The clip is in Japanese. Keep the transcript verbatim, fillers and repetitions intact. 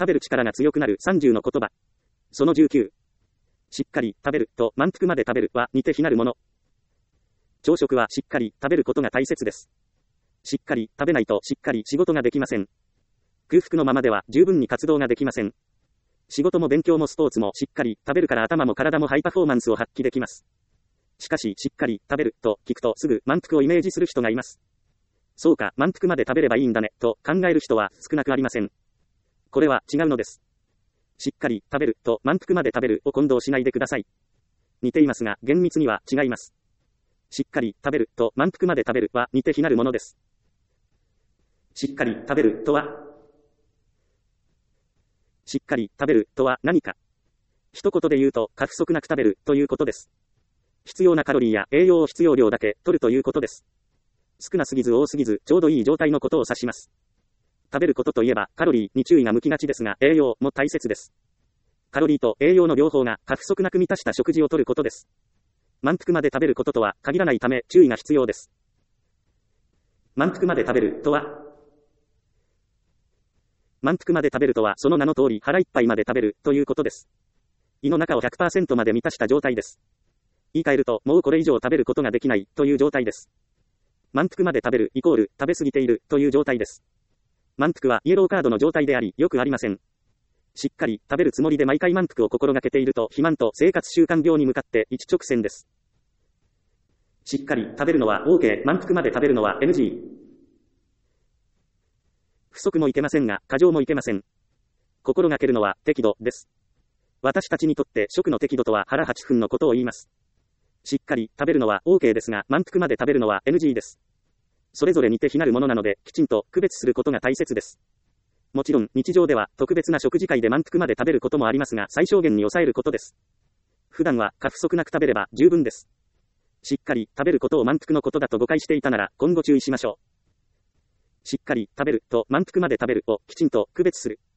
食べる力が強くなるさんじゅうの言葉。そのじゅうきゅう。しっかり食べると満腹まで食べるは似て非なるもの。朝食はしっかり食べることが大切です。しっかり食べないとしっかり仕事ができません。空腹のままでは十分に活動ができません。仕事も勉強もスポーツもしっかり食べるから頭も体もハイパフォーマンスを発揮できます。しかし、しっかり食べると聞くとすぐ満腹をイメージする人がいます。そうか、満腹まで食べればいいんだねと考える人は少なくありません。これは違うのです。しっかり食べると満腹まで食べるを混同しないでください。似ていますが厳密には違います。しっかり食べると満腹まで食べるは似て非なるものです。しっかり食べるとはしっかり食べるとは何か。一言で言うと過不足なく食べるということです。必要なカロリーや栄養を必要量だけ取るということです。少なすぎず多すぎずちょうどいい状態のことを指します。食べることといえばカロリーに注意が向きがちですが栄養も大切です。カロリーと栄養の両方が過不足なく満たした食事をとることです。満腹まで食べることとは限らないため注意が必要です。満腹まで食べるとは満腹まで食べるとはその名の通り腹いっぱいまで食べるということです。胃の中を ひゃくパーセント まで満たした状態です。言い換えるともうこれ以上食べることができないという状態です。満腹まで食べるイコール食べ過ぎているという状態です。満腹はイエローカードの状態でありよくありません。しっかり食べるつもりで毎回満腹を心がけていると肥満と生活習慣病に向かって一直線です。しっかり食べるのは OK、満腹まで食べるのは エヌジー。不足もいけませんが過剰もいけません。心がけるのは適度です。私たちにとって食の適度とは腹はちふんのことを言います。しっかり食べるのは OK ですが満腹まで食べるのは エヌジー です。それぞれ似て非なるものなのできちんと区別することが大切です。もちろん日常では特別な食事会で満腹まで食べることもありますが最小限に抑えることです。普段は過不足なく食べれば十分です。しっかり食べることを満腹のことだと誤解していたなら今後注意しましょう。しっかり食べると満腹まで食べるをきちんと区別する。